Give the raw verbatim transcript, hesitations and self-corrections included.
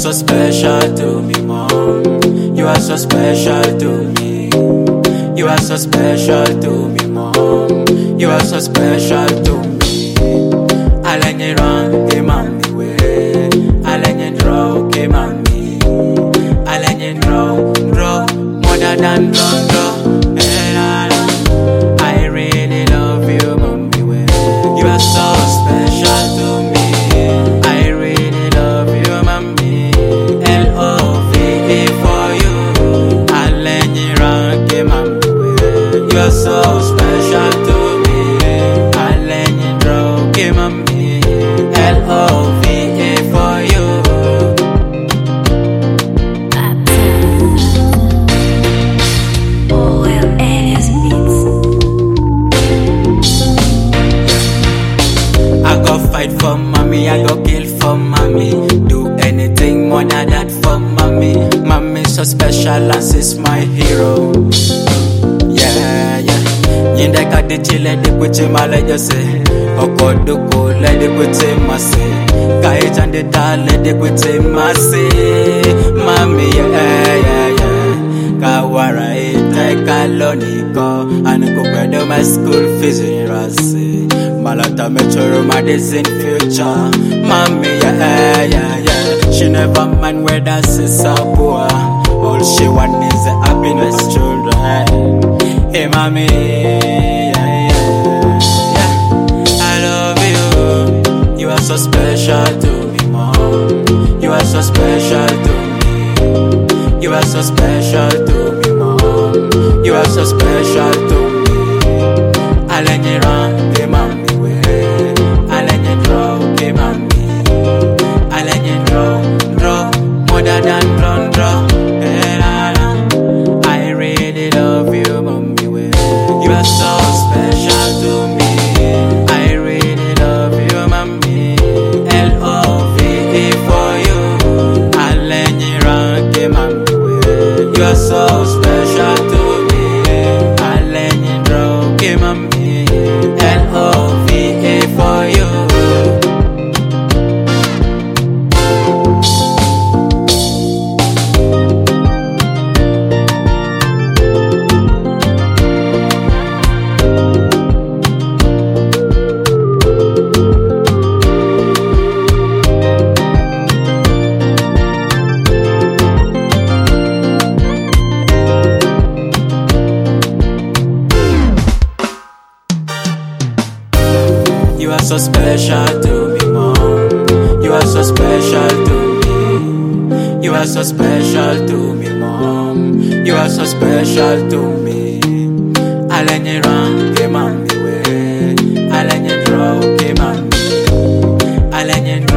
so special to me, mom. You are so special to me. You are so special to me, mom. You are so special to me. Alenye run, ke mami we. Alenye draw, ke mami. Alenye draw, draw, more than draw, draw. I really love you, mommy we. You are so special to me. I really love you, mommy. L O V E for you. Alenye run, ke mami we. You are so special to me. Alenye draw, ke mami. L O V E for you. Fight for mommy, I go kill for mommy. Do anything more than that for mommy. Mommy so special and she's my hero. Yeah, yeah. Yinde kadi chile di kuchi male jose. Oko duko le di kuchi mase. Kai chande dale di kuchi mase. Mommy, yeah, yeah, yeah. Kawara ita kaloniko. Anu kupedo my school fees in rasi. Malata metro medicine future. Mommy, yeah, yeah, yeah. She never mind where that is a poor. All she want is the happiness children. Hey, mommy, yeah, yeah, yeah. I love you. You are so special to me, mom. You are so special to me. You are so special to me, mom. You are so special to me. Alenye run, hey, mom. I really love you, mommy. You are so special to me. I really love you, mommy. L O V E for you. Alenye ranke, mommy. You are so special to me. Alenye ranke, mommy. L O V E for you. You are so special to me, mom. You are so special to me. You are so special to me, mom. You are so special to me. Alenye ranke mami we. Alenye draw ke mami. Alenye